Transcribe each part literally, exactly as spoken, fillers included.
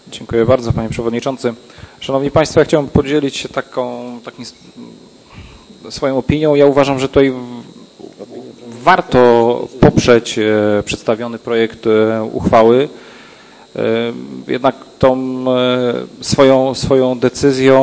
Dziękuję bardzo, panie przewodniczący. Szanowni państwo, ja chciałbym podzielić się taką, takim swoją opinią. Ja uważam, że tutaj warto poprzeć przedstawiony projekt uchwały. Jednak tą swoją, swoją decyzją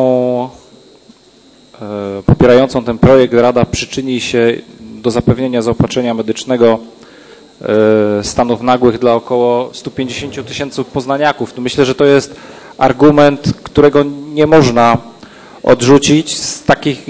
popierającą ten projekt Rada przyczyni się do zapewnienia zaopatrzenia medycznego stanów nagłych dla około stu pięćdziesięciu tysięcy poznaniaków. Myślę, że to jest argument, którego nie można odrzucić. Z takich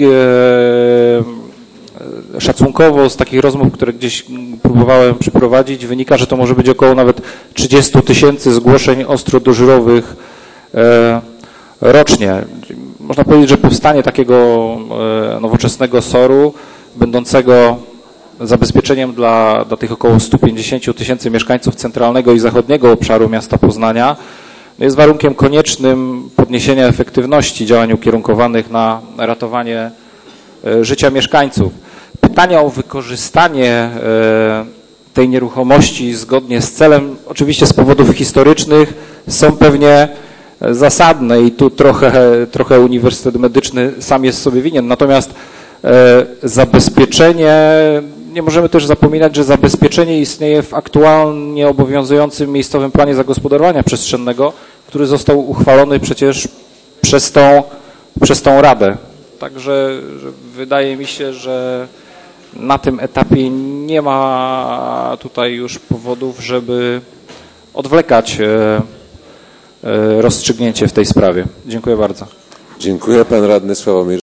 e, szacunkowo, z takich rozmów, które gdzieś próbowałem przeprowadzić, wynika, że to może być około nawet trzydziestu tysięcy zgłoszeń ostrodożurowych e, rocznie. Można powiedzieć, że powstanie takiego e, nowoczesnego soru, będącego zabezpieczeniem dla, dla tych około stu pięćdziesięciu tysięcy mieszkańców centralnego i zachodniego obszaru miasta Poznania jest warunkiem koniecznym podniesienia efektywności działań ukierunkowanych na ratowanie życia mieszkańców. Pytania o wykorzystanie tej nieruchomości zgodnie z celem, oczywiście z powodów historycznych, są pewnie zasadne i tu trochę, trochę Uniwersytet Medyczny sam jest sobie winien. Natomiast zabezpieczenie, nie możemy też zapominać, że zabezpieczenie istnieje w aktualnie obowiązującym miejscowym planie zagospodarowania przestrzennego, który został uchwalony przecież przez tą, przez tą Radę. Także że wydaje mi się, że na tym etapie nie ma tutaj już powodów, żeby odwlekać rozstrzygnięcie w tej sprawie. Dziękuję bardzo. Dziękuję. Pan radny Sławomir